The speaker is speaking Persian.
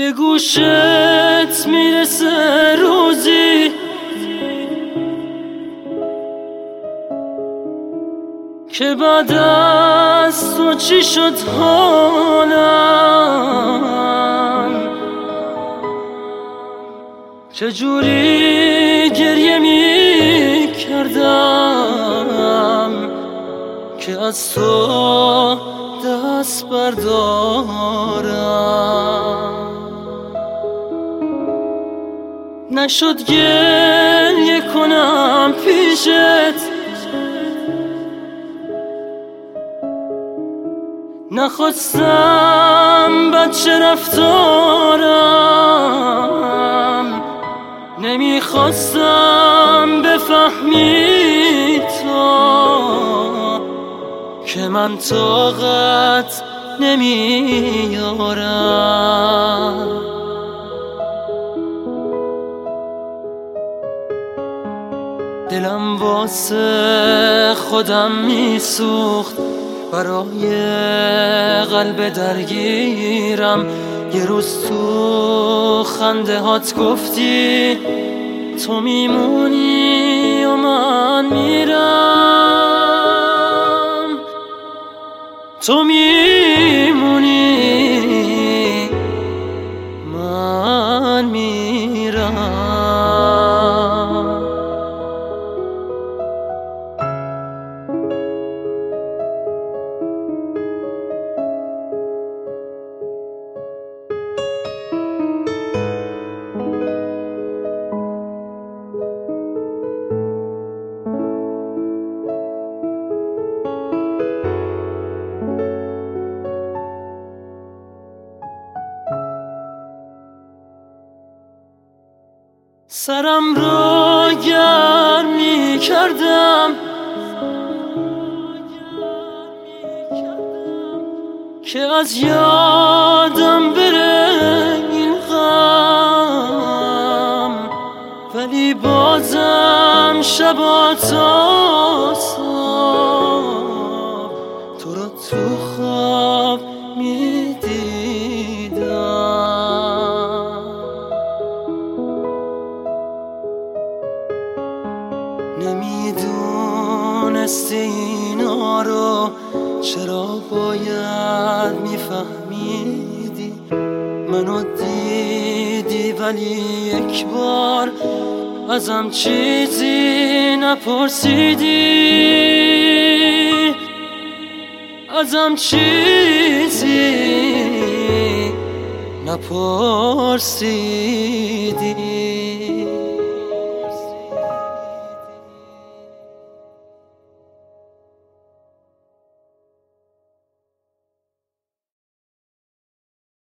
به گوشت میرسه روزی که بعد از تو چی شد حالم، چجوری گریه می کردم که از تو دست بردارم. نشد گریه کنم پیشت، نخواستم بچه رفتارم، نمیخواستم بفهمی تو که من طاقت نمیارم. دلم واسه خودم میسوخت، برای قلب درگیرم. یه روز تو خنده هات گفتی تو میمونی و من میرم، تو میمونی من میرم. سرم رو گرم می کردم که از یادم بره این غم، ولی بازم شبا تا صبح تو رو تو خواب می دیدم. نمیدونستی اینا رو، چرا باید میفهمیدی؟ منو دیدی ولی یک بار ازم چیزی نپرسیدی، ازم چیزی نپرسیدی.